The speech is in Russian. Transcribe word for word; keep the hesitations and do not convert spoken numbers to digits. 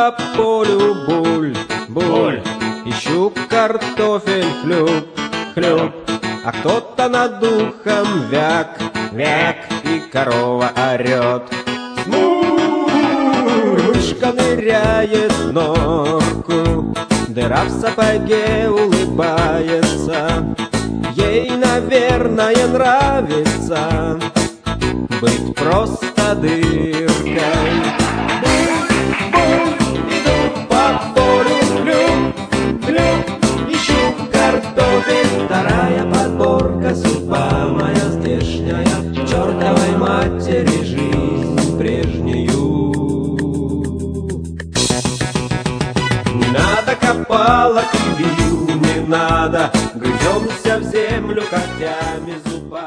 по полю буль, буль. Ищу картофель, хлюп, хлюп. А кто-то над духом вяк, вяк. И корова орет. Мышка ныряет в норку, дыра в сапоге улыбается. Ей, наверное, нравится быть просто дыркой. Буль, иду по полю, хлюп, хлюп. Ищу картофель, вторая подборка. Судьба моя здешняя, чертовой матери жизнь прежнюю. Не надо копалок и вил, не надо. Грыземся в землю когтями, зубами.